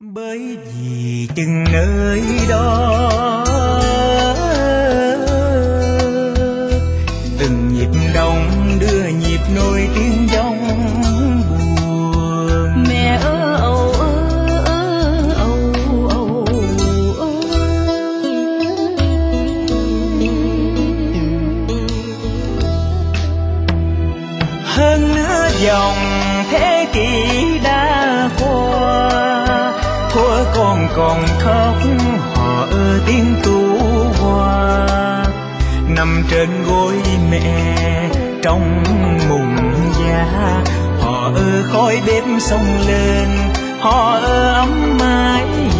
Bởi vì chừng nơi đó từng nhịp đông đưa nhịp nối tiếng giông buồn. Mẹ âu âu âu âu. Hơn nữa dòng thế kỷ đã qua, thuở con còn khóc họ ơ tiếng tu hoa, nằm trên gối mẹ trong mùng da. Họ ơ khói bếp xông lên, họ ơ ấm mái